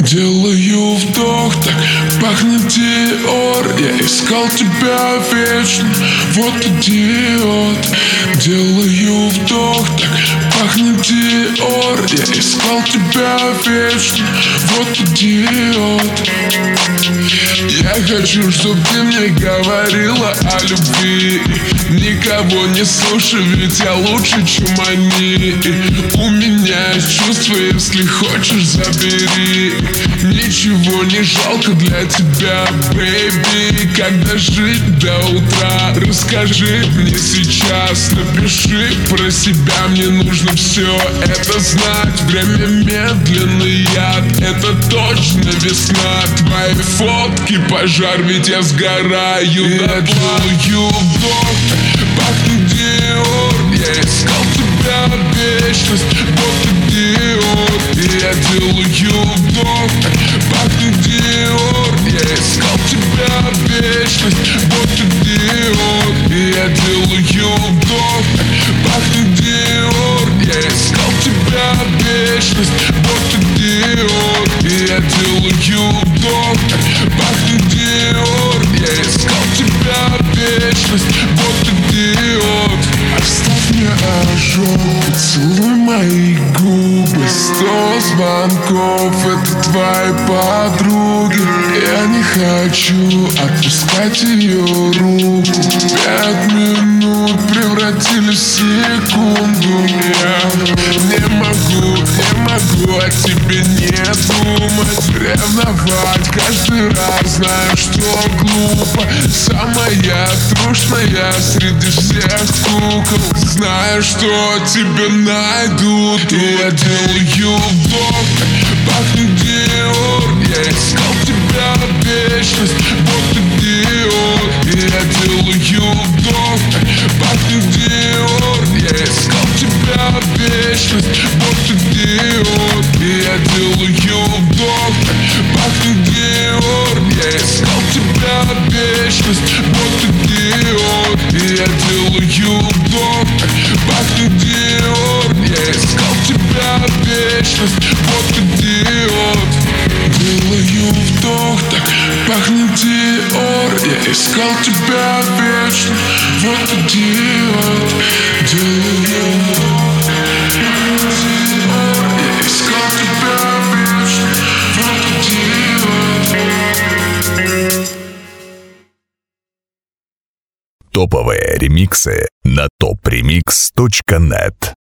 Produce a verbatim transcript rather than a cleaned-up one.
Делаю вдох, так пахнет Диор. Я искал тебя вечно, вот идиот. Делаю вдох, так пахнет Диор. Я искал тебя вечно, вот идиот. Я хочу, чтоб ты мне говорила о любви. Никого не слушай, ведь я лучше, чем они. У меня есть чувства, если хочешь, забери. Ничего не жалко для тебя, бэйби. Когда жить до утра, расскажи мне сейчас. Напиши про себя, мне нужно все это знать. Время медленный яд, это точно весна. Твои фотки пожар, ведь я сгораю. Я делаю вдох, пахнет Диор. Я искал тебя вечность, вот идиот. Я делаю вдох, пахнет Диор. Я искал тебя вечность, вот идиот. Я делаю вдох, пахнет Диор. Я искал тебя вечность, вот идиот. Я делаю вдох, пахнет Диор. Я искал тебя вечность, вот идиот. Оставь мне ожог, поцелуй мои губы. Сто звонков, это твои подруги. Я не хочу отпускать ее руку. Пять минут превратились в секунду. Я не могу, не могу о тебе не думать. Ревновать каждый раз, знаю, что глупо. Самая трушная среди всех кукол. Знаю, что тебя найдут. И я делаю вдох, пахнет Диор. Я искал тебя вечность, вот идиот. И я делаю вдох, пахнет Диор. Я искал тебя вечность, вот идиот. И я делаю вдох, пахнет Диор. Я искал тебя вечность, вот идиот. И я делаю вдох, пахнет Диор. Я искал тебя вечность, вот идиот. Делаю вдох, так пахнет Диор. Я искал тебя вечно, вот идиот. Делаю вдох, пахнет Диор. Я искал тебя вечно, вот идиот. Топовые ремиксы на топ ремикс точка нет.